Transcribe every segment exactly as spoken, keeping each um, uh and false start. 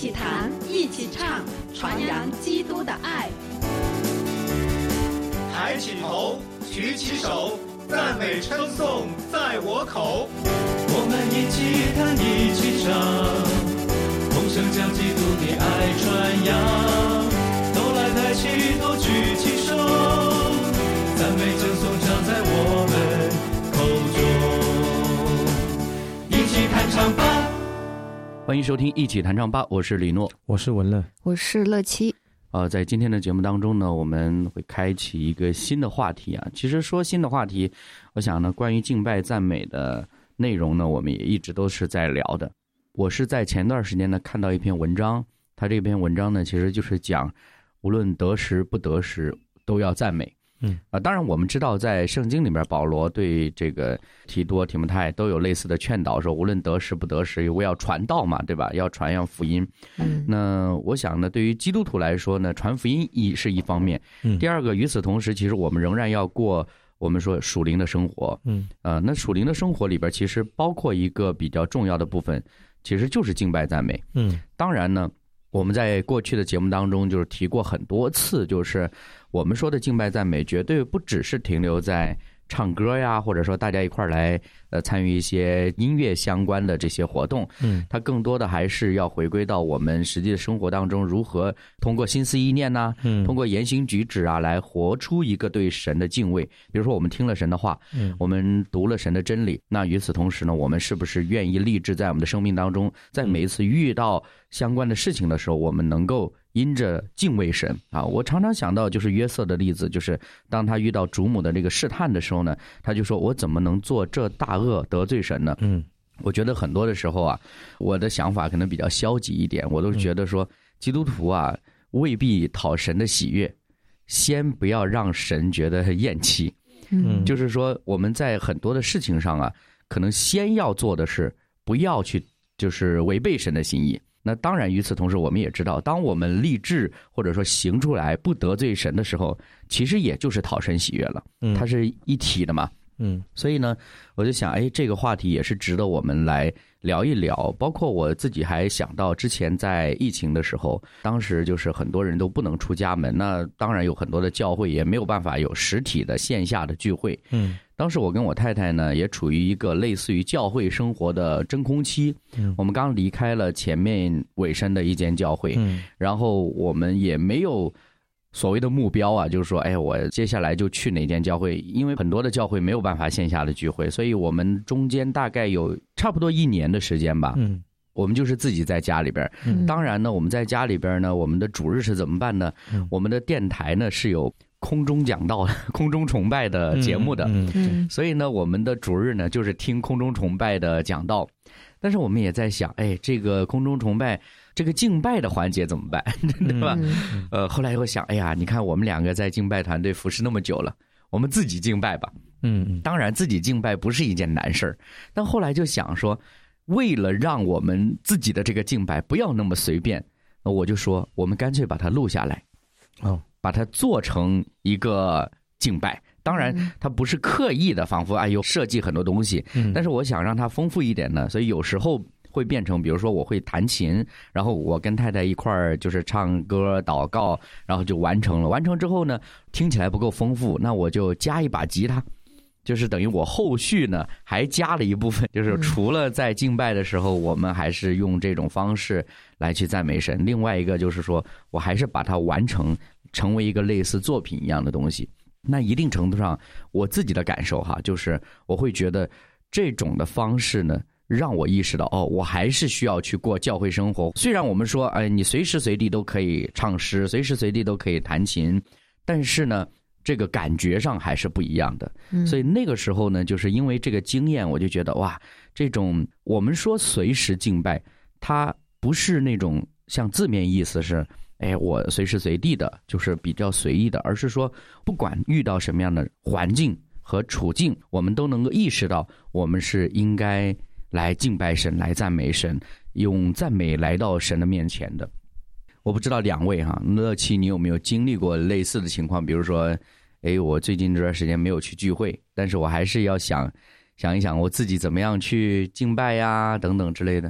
起弹，一起唱，传扬基督的爱。 抬起头，举起手，赞美称颂在我口。 我们一起弹，一起唱，同声将基督的爱传扬。都来抬起头，举起手，赞美称颂常在我们口中。一起弹唱吧！ 欢迎收听一起弹唱吧，我是李诺， 我是文乐， 我是乐七。 呃，在今天的节目当中呢，我们会开启一个新的话题啊。其实说新的话题，我想呢，关于敬拜赞美的内容呢，我们也一直都是在聊的。我是在前段时间呢看到一篇文章，它这篇文章呢，其实就是讲无论得时不得时都要赞美。嗯啊，当然我们知道，在圣经里面，保罗对这个提多、提摩太都有类似的劝导，说无论得时不得时，我要传道嘛，对吧？要传扬福音。嗯，那我想呢，对于基督徒来说呢，传福音一是一方面。嗯，第二个，与此同时，其实我们仍然要过我们说属灵的生活。嗯，呃，那属灵的生活里边，其实包括一个比较重要的部分，其实就是敬拜赞美。嗯，当然呢。我们在过去的节目当中就是提过很多次，就是我们说的敬拜赞美绝对不只是停留在唱歌呀，或者说大家一块儿来呃参与一些音乐相关的这些活动。嗯，它更多的还是要回归到我们实际的生活当中，如何通过心思意念呐、啊，嗯，通过言行举止啊，来活出一个对神的敬畏。比如说我们听了神的话，嗯，我们读了神的真理，那与此同时呢，我们是不是愿意立志在我们的生命当中，在每一次遇到相关的事情的时候，我们能够因着敬畏神啊。我常常想到就是约瑟的例子，就是当他遇到主母的这个试探的时候呢，他就说我怎么能做这大恶得罪神呢？嗯，我觉得很多的时候啊，我的想法可能比较消极一点，我都觉得说基督徒啊未必讨神的喜悦，先不要让神觉得厌弃。嗯，就是说我们在很多的事情上啊，可能先要做的是不要去就是违背神的心意。那当然与此同时我们也知道，当我们立志或者说行出来不得罪神的时候，其实也就是讨神喜悦了，它是一体的嘛。嗯，所以呢我就想，哎，这个话题也是值得我们来聊一聊。包括我自己还想到之前在疫情的时候，当时就是很多人都不能出家门，那当然有很多的教会也没有办法有实体的线下的聚会。嗯，当时我跟我太太呢也处于一个类似于教会生活的真空期。嗯，我们刚离开了前面尾声的一间教会，嗯，然后我们也没有所谓的目标啊，就是说哎，我接下来就去哪间教会，因为很多的教会没有办法线下的聚会，所以我们中间大概有差不多一年的时间吧。嗯，我们就是自己在家里边。嗯，当然呢我们在家里边呢，我们的主日是怎么办呢？嗯，我们的电台呢是有空中讲道、空中崇拜的节目的。嗯嗯，所以呢我们的主日呢就是听空中崇拜的讲道。但是我们也在想，哎，这个空中崇拜这个敬拜的环节怎么办，对吧？嗯、呃，后来我想，哎呀，你看我们两个在敬拜团队服侍那么久了，我们自己敬拜吧。嗯，当然自己敬拜不是一件难事儿，但后来就想说，为了让我们自己的这个敬拜不要那么随便，我就说，我们干脆把它录下来，哦，把它做成一个敬拜。当然它不是刻意的仿佛哎呦设计很多东西，但是我想让它丰富一点呢，所以有时候会变成比如说我会弹琴，然后我跟太太一块儿就是唱歌祷告，然后就完成了。完成之后呢听起来不够丰富，那我就加一把吉他，就是等于我后续呢还加了一部分，就是除了在敬拜的时候我们还是用这种方式来去赞美神，另外一个就是说我还是把它完成成为一个类似作品一样的东西。那一定程度上我自己的感受哈，就是我会觉得这种的方式呢让我意识到，哦，我还是需要去过教会生活。虽然我们说哎，你随时随地都可以唱诗，随时随地都可以弹琴，但是呢这个感觉上还是不一样的。嗯，所以那个时候呢就是因为这个经验，我就觉得哇，这种我们说随时敬拜，它不是那种像字面意思是哎，我随时随地的就是比较随意的，而是说不管遇到什么样的环境和处境，我们都能够意识到我们是应该来敬拜神，来赞美神，用赞美来到神的面前的。我不知道两位哈，乐琪你有没有经历过类似的情况？比如说哎，我最近这段时间没有去聚会，但是我还是要想想一想我自己怎么样去敬拜呀等等之类的。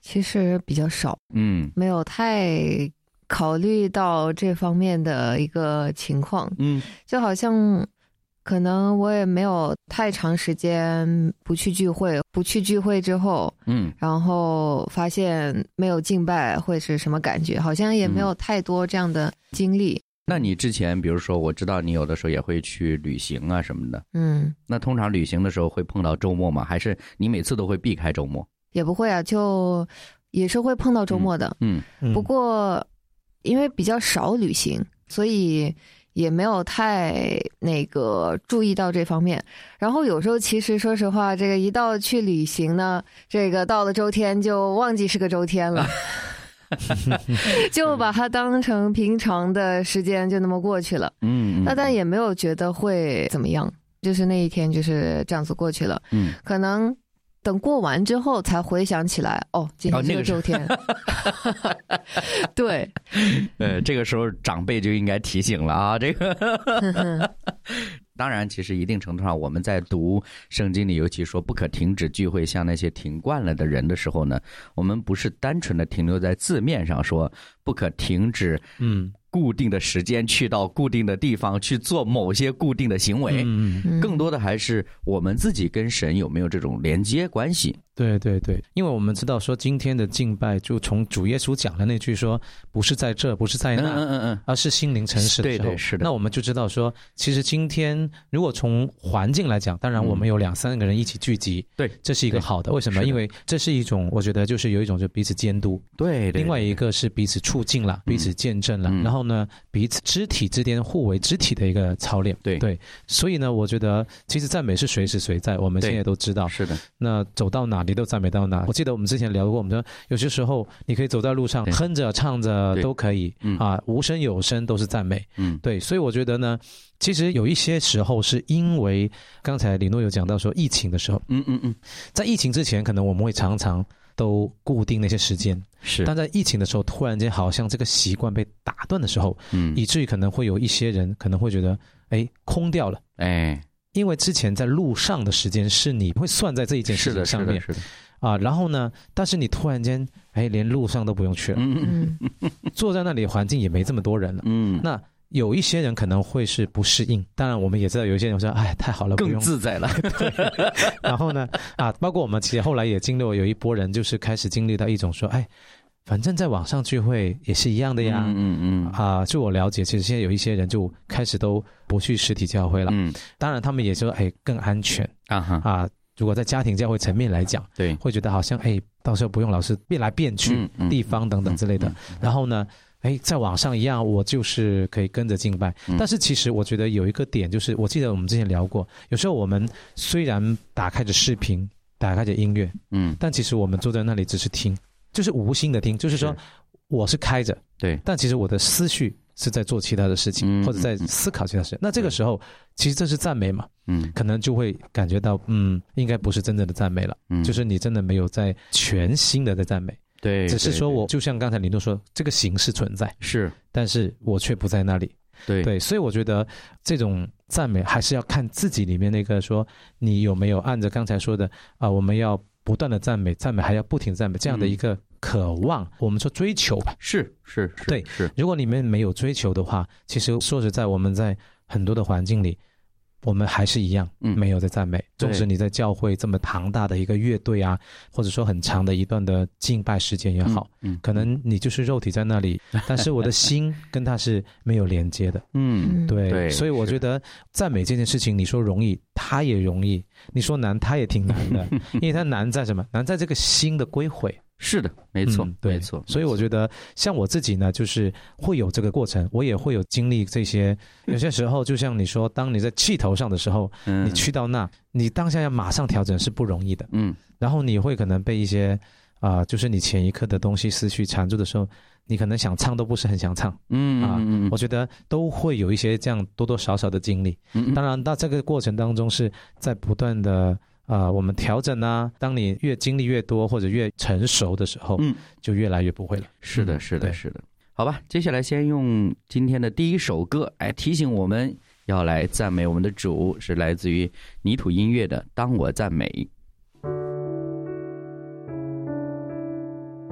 其实比较少， 嗯， 没有太考虑到这方面的一个情况。 嗯， 就好像可能我也没有太长时间不去聚会，不去聚会之后， 嗯， 然后发现没有敬拜会是什么感觉，好像也没有太多这样的经历。 那你之前比如说我知道你有的时候也会去旅行啊什么的， 嗯， 那通常旅行的时候会碰到周末吗？还是你每次都会避开周末？ 也不会啊，就也是会碰到周末的。 嗯， 嗯，不过因为比较少旅行，所以也没有太那个注意到这方面。然后有时候其实说实话，这个一到去旅行呢，这个到了周天就忘记是个周天了。就把它当成平常的时间就那么过去了。嗯，那但也没有觉得会怎么样，就是那一天就是这样子过去了。嗯，可能等过完之后才回想起来，哦，今天是个周天。哦，对， 呃，这个时候长辈就应该提醒了啊，这个。当然，其实一定程度上，我们在读圣经里，尤其说不可停止聚会，像那些停惯了的人的时候呢，我们不是单纯的停留在字面上说不可停止，嗯，固定的时间去到固定的地方去做某些固定的行为，嗯，更多的还是我们自己跟神有没有这种连接关系。 对对对，因为我们知道说今天的敬拜就从主耶稣讲的那句说不是在这不是在那，嗯嗯嗯，而是心灵诚实的时候，对对是的。那我们就知道说其实今天如果从环境来讲，当然我们有两三个人一起聚集，对，这是一个好的。为什么？因为这是一种我觉得就是有一种就彼此监督，对，另外一个是彼此促进了，彼此见证了，然后呢彼此肢体之间互为肢体的一个操练，对对。所以呢我觉得其实赞美是随时随在，我们现在都知道，是的。那走到哪你都赞美到哪。我记得我们之前聊过，我们说有些时候你可以走在路上哼着唱着都可以，啊，无声有声都是赞美，嗯，对。所以我觉得呢其实有一些时候是因为刚才李诺有讲到说疫情的时候，嗯嗯嗯，在疫情之前可能我们会常常都固定那些时间，是，但在疫情的时候突然间好像这个习惯被打断的时候，嗯，以至于可能会有一些人可能会觉得哎空掉了，哎，因为之前在路上的时间是你会算在这一件事情上面，是的，是的，是的啊，然后呢但是你突然间哎连路上都不用去了，嗯嗯，坐在那里环境也没这么多人了，嗯，那有一些人可能会是不适应，当然我们也知道有一些人说哎太好了，不用更自在了。 然后呢啊，包括我们其实后来也经历过有一波人就是开始经历到一种说哎反正在网上聚会也是一样的呀，嗯嗯嗯啊，据我了解其实现在有一些人就开始都不去实体教会了，嗯，当然他们也说哎更安全啊哈啊，如果在家庭教会层面来讲，对，会觉得好像哎到时候不用老是变来变去、嗯嗯、地方等等之类的、嗯嗯、然后呢哎，在网上一样我就是可以跟着敬拜、嗯、但是其实我觉得有一个点就是我记得我们之前聊过，有时候我们虽然打开着视频打开着音乐，嗯，但其实我们坐在那里只是听，就是无心的听，就是说是我是开着，对，但其实我的思绪是在做其他的事情、嗯、或者在思考其他事情、嗯、那这个时候其实这是赞美嘛，嗯，可能就会感觉到嗯应该不是真正的赞美了，嗯，就是你真的没有在全心的在赞美，对，只是说我就像刚才林诺说这个形式存在是，但是我却不在那里，对对，所以我觉得这种赞美还是要看自己里面那个说你有没有按着刚才说的啊、呃，我们要不断的赞美，赞美还要不停赞美，这样的一个渴望、嗯、我们说追求吧，是是是，对是。如果你们没有追求的话，其实说实在我们在很多的环境里我们还是一样、嗯、没有在赞美，纵使你在教会这么庞大的一个乐队啊，或者说很长的一段的敬拜时间也好、嗯嗯、可能你就是肉体在那里但是我的心跟他是没有连接的，嗯，对对，所以我觉得赞美这件事情你说容易它也容易，你说难它也挺难的因为它难在什么？难在这个心的归回，是的，没错、嗯、对没错。所以我觉得像我自己呢就是会有这个过程，我也会有经历这些，有些时候就像你说当你在气头上的时候、嗯、你去到那你当下要马上调整是不容易的，嗯，然后你会可能被一些啊、呃，就是你前一刻的东西思绪缠住的时候，你可能想唱都不是很想唱，嗯啊，嗯我觉得都会有一些这样多多少少的经历，嗯，当然到这个过程当中是在不断的啊、呃，我们调整啊，当你越经历越多或者越成熟的时候，嗯，就越来越不会了。是的，是的，是的。好吧，接下来先用今天的第一首歌来提醒我们要来赞美我们的主，是来自于泥土音乐的《当我赞美》。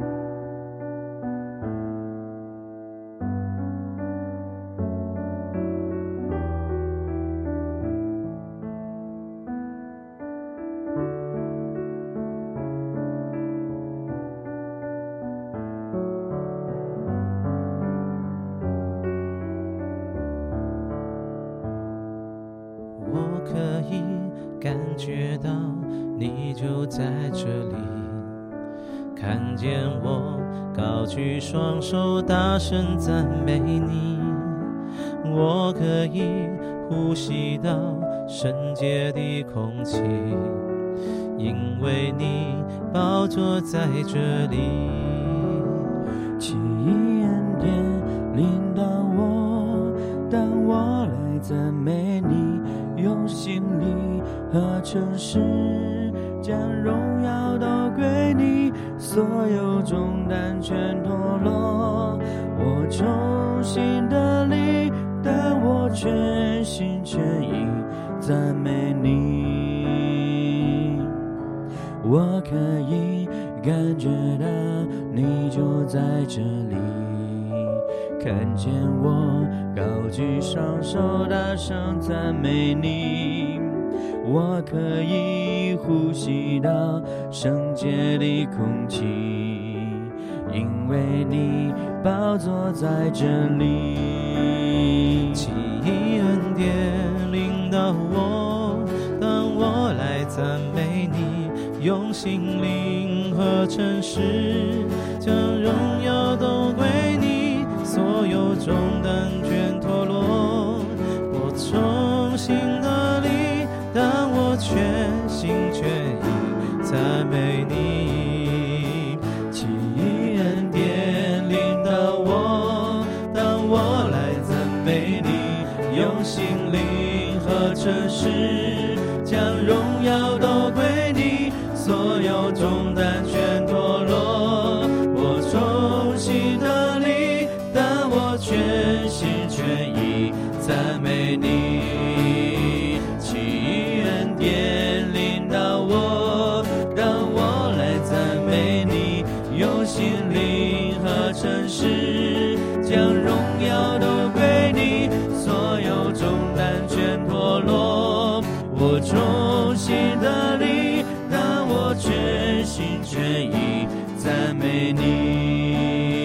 觉到你就在这里，看见我高举双手大声赞美你，我可以呼吸到圣洁的空气，因为你宝座在这里。 奇异恩典领导我，当我来赞美你，用心力和诚实将荣耀都归你，所有重担全脱落，我重新得力，但我全心全意赞美你。我可以感觉到你就在这里，看见我高举双手大声赞美你，我可以呼吸到圣洁的空气，因为你宝座在这里。 奇异恩典领导我，当我来赞美你，用心灵和诚实将荣耀都归你，所有重担全脱落，我重新得力，但我全心全意赞美你。 奇异恩典领导我，当我来赞美你，用心灵和诚实将荣耀都归你，所有重担全脱落，我重新得力，但我全心全意赞美你。奇异恩典领导我，当我来赞美你，用心灵和诚实将荣耀都归你，所有重担全脱落，我重新得力，但我全心全意赞美你。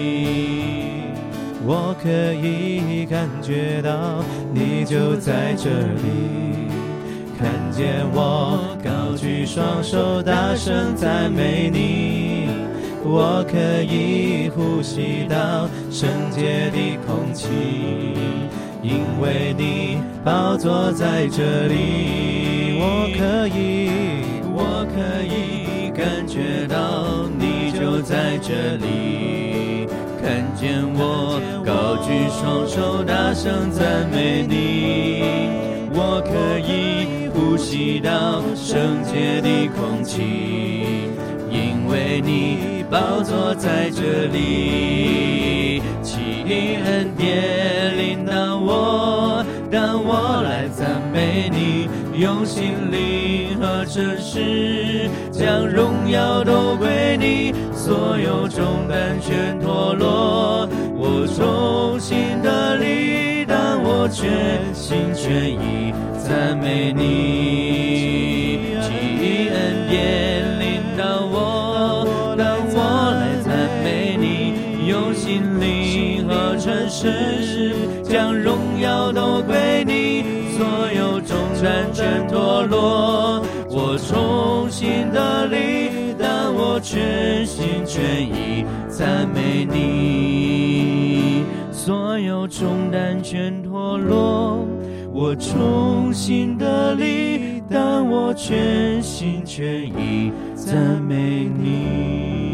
我可以感觉到你就在这里，看见我高举双手大声赞美你，我可以呼吸到圣洁的空气，因为你宝座在这里。我可以我可以感觉到你就在这里，看见我高举双手大声赞美你，我可以呼吸到圣洁的空气，因为你宝座在这里。奇异恩典领导我，当我来赞美你，用心灵和诚实将荣耀都归你，所有重担全脱落，我重新得力，但我全心全意赞美你。奇异恩典领导我，当我来赞美你，用心灵和诚实将荣耀都归你，所有重担全脱落，我重新得力，但我全心全意赞美你。所有重担全脱落，我重新得力，但我全心全意赞美你。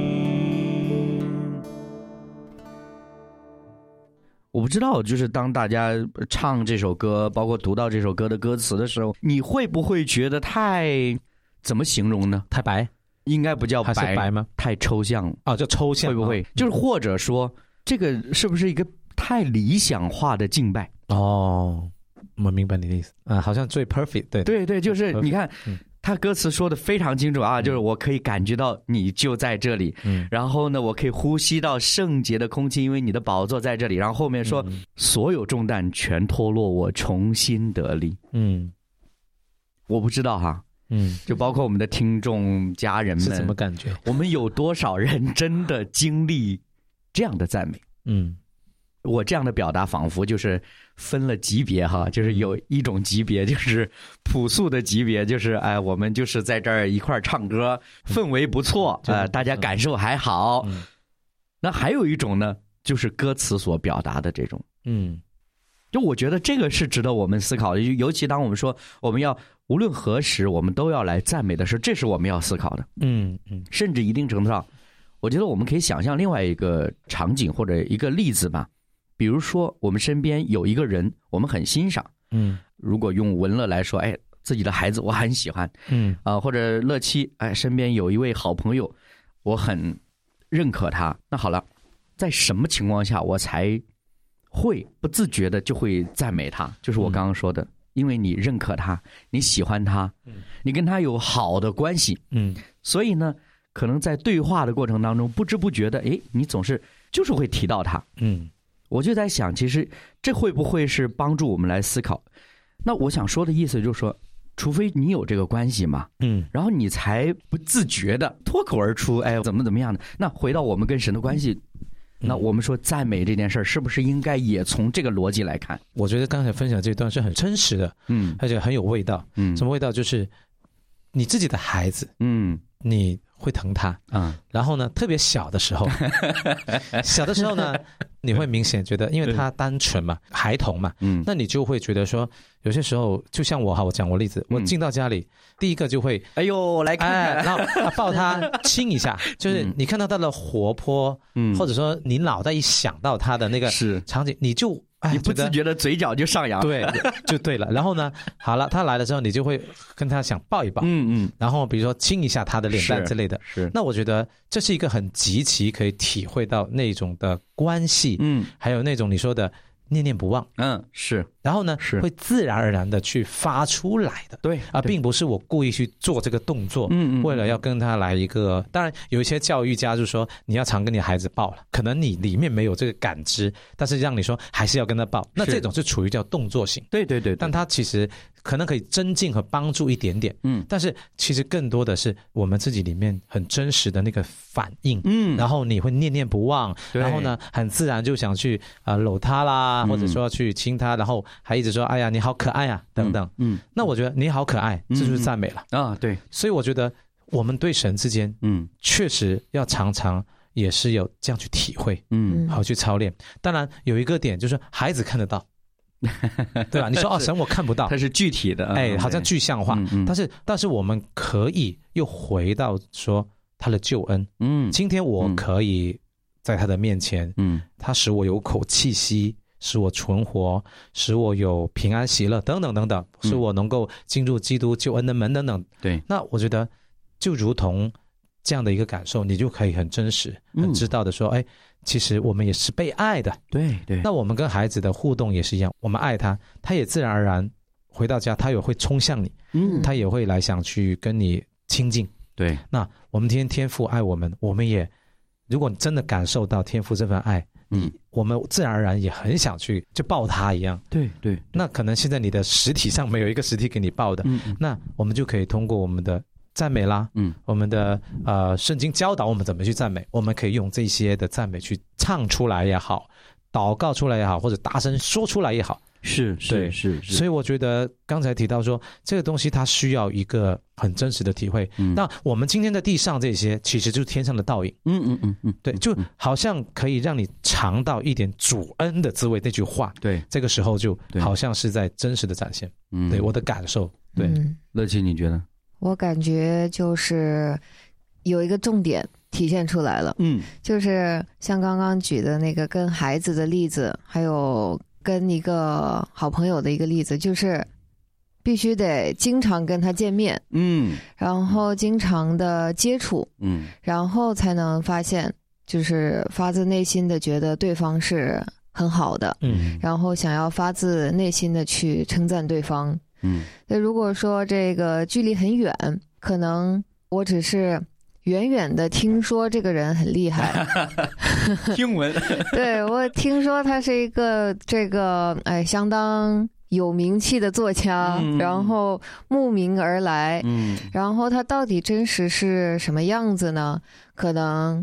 我不知道，就是当大家唱这首歌，包括读到这首歌的歌词的时候，你会不会觉得太怎么形容呢？ 太白？ 应该不叫白， 还是白吗？ 太抽象哦，叫抽象， 会不会？就是或者说，这个是不是一个太理想化的敬拜？ 哦，我明白你的意思啊、呃，好像最 perfect， 对对对，就是你看。 嗯， 他歌词说的非常清楚啊，就是我可以感觉到你就在这里，嗯，然后呢，我可以呼吸到圣洁的空气，因为你的宝座在这里。然后后面说，嗯、所有重担全脱落，我重新得力。嗯，我不知道哈，嗯，就包括我们的听众家人们是怎么感觉？ 我们有多少人真的经历这样的赞美？嗯， 我这样的表达仿佛就是分了级别哈，就是有一种级别就是朴素的级别，就是哎，我们就是在这儿一块儿唱歌，氛围不错，呃，大家感受还好。嗯、那还有一种呢，就是歌词所表达的这种，嗯，就我觉得这个是值得我们思考的，尤其当我们说我们要无论何时我们都要来赞美的时候，这是我们要思考的。嗯嗯，甚至一定程度上，我觉得我们可以想象另外一个场景或者一个例子吧。比如说我们身边有一个人我们很欣赏，嗯，如果用文乐来说，哎，自己的孩子我很喜欢，嗯啊、呃，或者乐七，哎，身边有一位好朋友我很认可他，那好了，在什么情况下我才会不自觉的就会赞美他？就是我刚刚说的，嗯、因为你认可他，你喜欢他，嗯、你跟他有好的关系，嗯，所以呢，可能在对话的过程当中，不知不觉的，哎，你总是就是会提到他，嗯。我就在想，其实这会不会是帮助我们来思考？那我想说的意思就是说，除非你有这个关系嘛，嗯，然后你才不自觉的脱口而出，哎，怎么怎么样的。那回到我们跟神的关系，那我们说赞美这件事儿，是不是应该也从这个逻辑来看？ 我觉得刚才分享这段是很真实的，嗯，而且很有味道。嗯，什么味道？就是你自己的孩子，嗯，你会疼他，嗯，然后呢，特别小的时候，小的时候呢，你会明显觉得，因为他单纯嘛，孩童嘛，嗯，那你就会觉得说，有些时候，就像我哈，我讲我例子，我进到家里，嗯、第一个就会， 哎呦，来看看， 哎、然后抱他亲一下，就是你看到他的活泼，嗯，或者说你脑袋一想到他的那个场景，你就。 你不自觉的嘴角就上扬， 对，就对了。然后呢，好了，他来了之后，你就会跟他想抱一抱，嗯嗯，然后比如说亲一下他的脸蛋之类的。 是，是那我觉得这是一个很极其可以体会到那种的关系，嗯，还有那种你说的念念不忘， 嗯，是。 然后呢，是会自然而然的去发出来的， 对啊，并不是我故意去做这个动作，嗯嗯，为了要跟他来一个。当然，有一些教育家就说你要常跟你孩子抱了，可能你里面没有这个感知，但是让你说还是要跟他抱，那这种是处于叫动作型， 对对 对, 对， 但他其实可能可以增进和帮助一点点，嗯，但是其实更多的是我们自己里面很真实的那个反应，嗯，然后你会念念不忘，然后呢，很自然就想去啊、呃、搂他啦，或者说去亲他，然后还一直说哎呀你好可爱啊等等，嗯，嗯那我觉得你好可爱，这就是赞美了、嗯、啊， 对， 所以我觉得我们对神之间，嗯，确实要常常也是有这样去体会，嗯，好去操练。当然有一个点就是孩子看得到。对吧？你说哦，神我看不到， 它是具体的， 哎，好像具象化。嗯嗯、但是，但是我们可以又回到说他的救恩。嗯，今天我可以在他的面前，嗯，他使我有口气息，使我存活，使我有平安喜乐，等等等等，使我能够进入基督救恩的门等等。 对， 那我觉得就如同这样的一个感受，你就可以很真实、很知道的说，哎。其实我们也是被爱的， 对对。 那我们跟孩子的互动也是一样，我们爱他，他也自然而然回到家，他也会冲向你，嗯，他也会来想去跟你亲近。 对， 那我们今天天父爱我们，我们也如果你真的感受到天父这份爱，嗯，我们自然而然也很想去就抱他一样。 对对。 那可能现在你的实体上没有一个实体给你抱的，嗯嗯，那我们就可以通过我们的。赞美啦，嗯，我们的呃圣经教导我们怎么去赞美，我们可以用这些的赞美去唱出来也好，祷告出来也好，或者大声说出来也好， 是是是是。 所以我觉得刚才提到说这个东西它需要一个很真实的体会。嗯、那我们今天在地上这些其实就是天上的倒影。嗯嗯嗯嗯，对，就好像可以让你尝到一点主恩的滋味。那句话， 对， 这个时候就好像是在真实的展现。嗯，对我的感受，对， 嗯、 乐琪你觉得？ 我感觉就是有一个重点体现出来了，嗯，就是像刚刚举的那个跟孩子的例子，还有跟一个好朋友的一个例子，就是必须得经常跟他见面，嗯，然后经常的接触，嗯，然后才能发现，就是发自内心的觉得对方是很好的，嗯，然后想要发自内心的去称赞对方。嗯，那如果说这个距离很远，可能我只是远远的听说这个人很厉害， 听闻， 对，我听说他是一个这个哎相当有名气的作家，嗯、然后慕名而来，嗯，然后他到底真实是什么样子呢？可能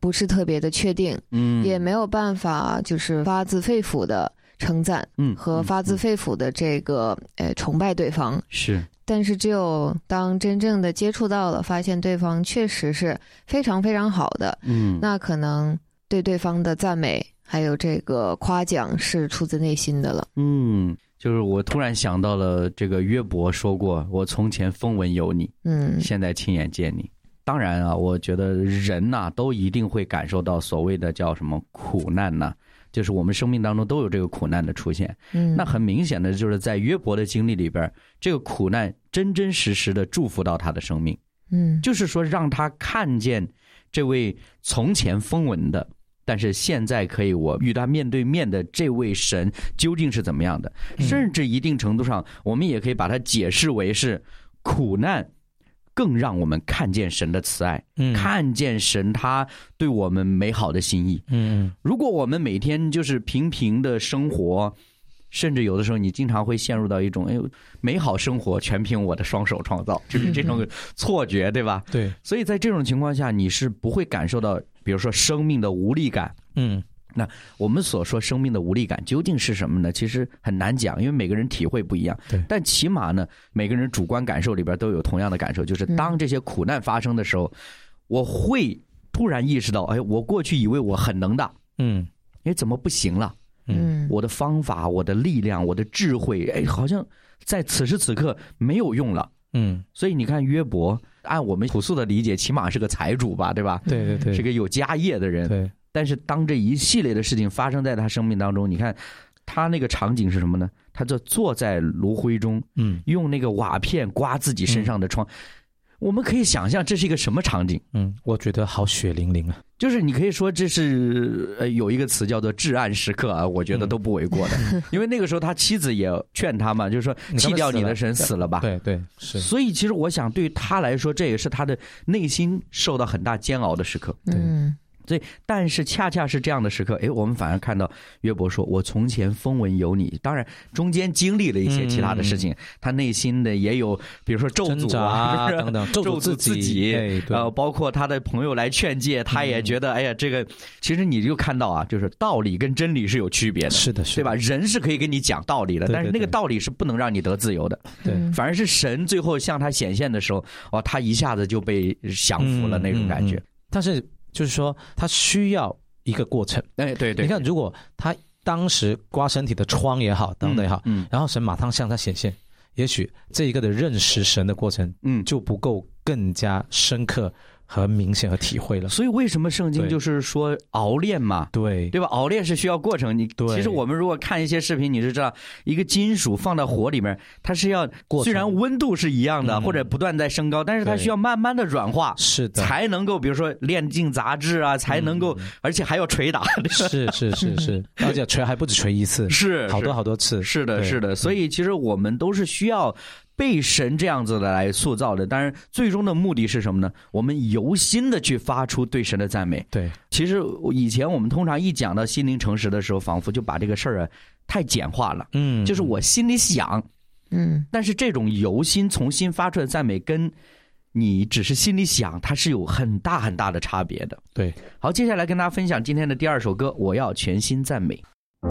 不是特别的确定，嗯，也没有办法就是发自肺腑的称赞，嗯，和发自肺腑的这个、嗯、呃崇拜对方， 是。 但是只有当真正的接触到了，发现对方确实是非常非常好的，嗯，那可能对对方的赞美还有这个夸奖是出自内心的了。 嗯，就是我突然想到了这个约伯说过，我从前风闻有你，嗯，现在亲眼见你。当然啊，我觉得人呐、啊、都一定会感受到所谓的叫什么苦难呐、啊，就是我们生命当中都有这个苦难的出现。嗯，那很明显的就是在约伯的经历里边，这个苦难真真实实的祝福到他的生命。嗯，就是说让他看见这位从前风闻的，但是现在可以我与他面对面的这位神究竟是怎么样的，甚至一定程度上我们也可以把它解释为是苦难更让我们看见神的慈爱，嗯，看见神他对我们美好的心意。嗯，如果我们每天就是平平的生活，甚至有的时候你经常会陷入到一种哎呦美好生活全凭我的双手创造，就是这种错觉，对吧？ 对。 所以在这种情况下，你是不会感受到比如说生命的无力感。嗯。那我们所说生命的无力感究竟是什么呢？其实很难讲，因为每个人体会不一样。 对， 但起码呢，每个人主观感受里边都有同样的感受，就是当这些苦难发生的时候，嗯、我会突然意识到，哎，我过去以为我很能的，嗯，哎，怎么不行了？嗯，我的方法、我的力量、我的智慧，哎，好像在此时此刻没有用了。嗯，所以你看约伯，按我们朴素的理解，起码是个财主吧，对吧？ 对对对， 是个有家业的人。 对。 但是当这一系列的事情发生在他生命当中，你看他那个场景是什么呢？他就坐在炉灰中，嗯，用那个瓦片刮自己身上的疮。嗯、我们可以想象这是一个什么场景？ 嗯，我觉得好血淋淋啊！ 就是你可以说这是呃有一个词叫做至暗时刻啊，我觉得都不为过的。嗯、因为那个时候他妻子也劝他嘛，就是说弃掉你的神死了吧。 对对是。 所以其实我想对于他来说，这也是他的内心受到很大煎熬的时刻。 嗯。 所以，但是恰恰是这样的时刻，哎，我们反而看到约伯说：“我从前风闻有你。”当然，中间经历了一些其他的事情，嗯、他内心的也有，比如说咒诅啊等等， 咒诅自己，自己哎、呃，包括他的朋友来劝诫，他也觉得，嗯、哎呀，这个其实你就看到啊，就是道理跟真理是有区别的， 是的，是的， 对吧？人是可以跟你讲道理的， 对对对， 但是那个道理是不能让你得自由的， 对， 反而是神最后向他显现的时候，哦，他一下子就被降服了那种感觉， 嗯嗯嗯、但是。就是说，他需要一个过程。 哎，对对， 你看，如果他当时刮身体的疮也好，等等也好，嗯，然后神马上向他显现，也许这一个的认识神的过程，嗯，就不够更加深刻和明显和体会了。 所以为什么圣经就是说熬炼嘛？ 对， 对吧？熬炼是需要过程。你其实我们如果看一些视频，你就知道，一个金属放到火里面，它是要虽然温度是一样的，嗯、或者不断在升高，但是它需要慢慢的软化， 是的， 才能够比如说炼净杂质啊，才能够，嗯、而且还要捶打。 是是是是，而且捶还不止捶一次， 是好多好多次。 是的，是的。所以其实我们都是需要被神这样子的来塑造的，当然最终的目的是什么呢？我们由心的去发出对神的赞美。 对， 其实以前我们通常一讲到心灵诚实的时候，仿佛就把这个事儿啊太简化了。嗯，就是我心里想，嗯，但是这种由心从心发出的赞美，跟你只是心里想，它是有很大很大的差别的。 对， 好，接下来跟大家分享今天的第二首歌，我要全心赞美。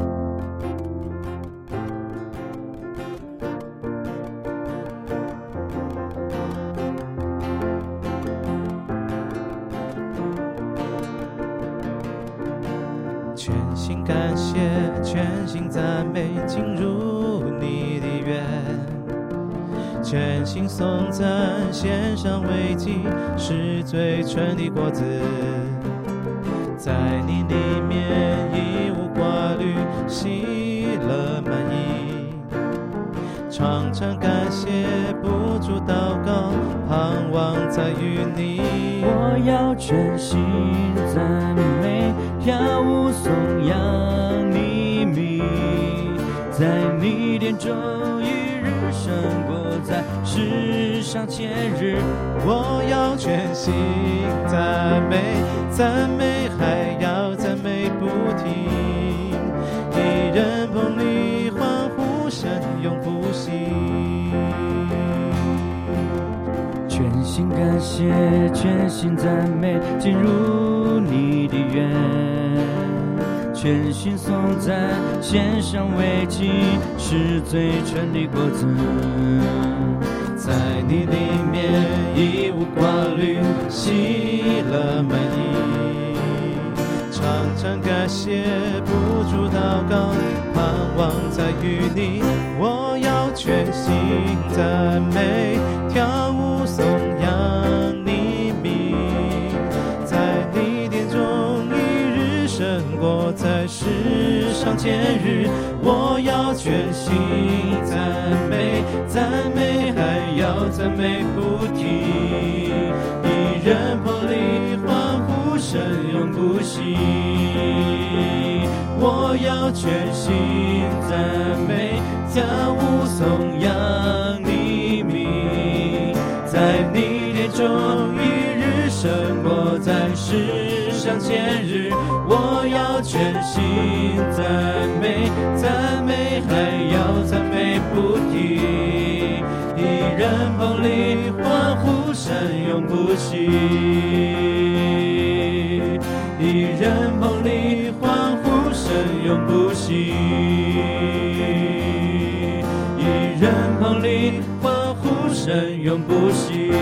全心感谢，全心赞美，进入你的园，全心颂赞，献上慰藉，是最纯的果子，在你里面一无挂虑，喜乐满溢，常常感谢，不住祷告，盼望在于你。我要全心赞美，跳舞颂扬你名，在你殿中一日胜过在世上千日。我要全心赞美，赞美还要赞美不停，一人捧你欢呼声永不息。全心感谢，全心赞美，进入你全心颂赞，献上慰藉，是最纯的果子。在你里面一无挂虑，喜乐满溢， 常常感谢，不住祷告，盼望在于你。我要全心赞美，跳舞颂扬你名，在你殿中一日胜过在世上千日。我要全心赞美，赞美还要赞美不停，一人破例欢呼声永不息。我要全心赞美，跳舞颂扬你名，在你殿中一日胜过在世上千日。我要全心赞美，赞美还要赞美不停，一人捧礼欢呼声永不息，一人捧礼欢呼声永不息，一人捧礼欢呼声永不息。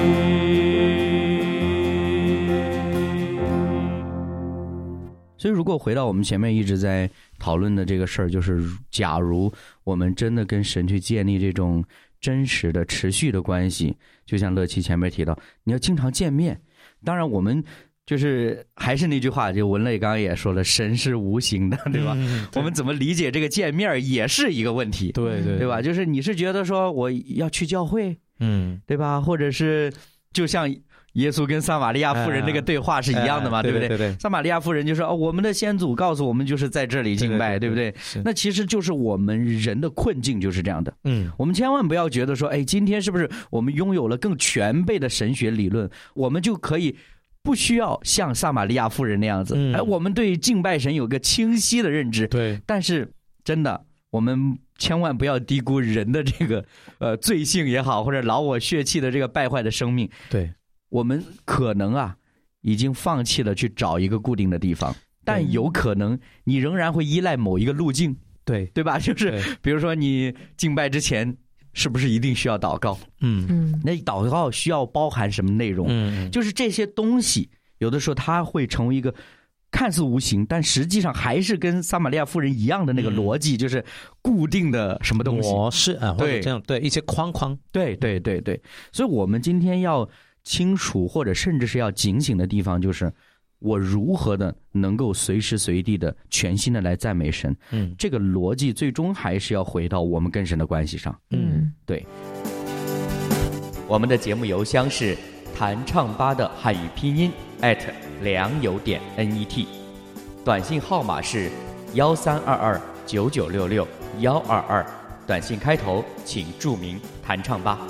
所以如果回到我们前面一直在讨论的这个事儿，就是假如我们真的跟神去建立这种真实的持续的关系，就像乐琪前面提到，你要经常见面。当然我们就是还是那句话，就文类刚刚也说了，神是无形的，对吧？嗯、对，我们怎么理解这个见面也是一个问题， 对对对吧？就是你是觉得说我要去教会，嗯，对吧？或者是就像耶稣跟撒玛利亚妇人那个对话是一样的嘛，哎哎、对不对？ 对对对， 撒玛利亚妇人就说、哦、我们的先祖告诉我们就是在这里敬拜， 对, 对, 对, 对不对？那其实就是我们人的困境就是这样的。嗯，我们千万不要觉得说，哎，今天是不是我们拥有了更全备的神学理论，我们就可以不需要像撒玛利亚妇人那样子，嗯、哎，我们对敬拜神有个清晰的认知。对，但是真的，我们千万不要低估人的这个呃罪性也好，或者老我血气的这个败坏的生命。对。我们可能啊已经放弃了去找一个固定的地方，但有可能你仍然会依赖某一个路径，对对吧？就是比如说你敬拜之前是不是一定需要祷告？嗯嗯，那祷告需要包含什么内容？嗯，就是这些东西有的时候它会成为一个看似无形，但实际上还是跟撒玛利亚妇人一样的那个逻辑，嗯、就是固定的什么东西模式啊，或者这样对一些框框， 对对对对，所以我们今天要清楚或者甚至是要警醒的地方，就是我如何的能够随时随地的全心的来赞美神。嗯，这个逻辑最终还是要回到我们跟神的关系上。嗯，对。我们的节目邮箱是弹唱吧的汉语拼音 at 良友点 net， 短信号码是幺三二二九九六六幺二二，短信开头请注明弹唱吧。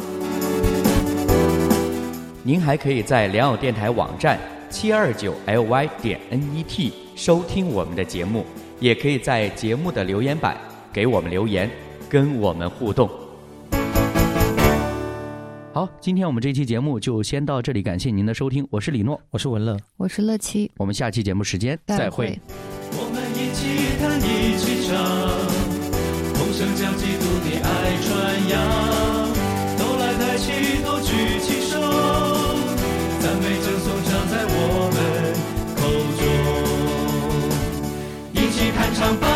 您还可以在良友电台网站七二九 L Y 点 N E T 收听我们的节目，也可以在节目的留言板给我们留言，跟我们互动。好，今天我们这期节目就先到这里，感谢您的收听，我是李诺， 我是文乐， 我是乐琪， 我们下期节目时间再会。 我们一起弹一起唱，同声将基督的爱传扬，都来抬起头举起手，赞美称颂常在我们口中，一起弹唱吧。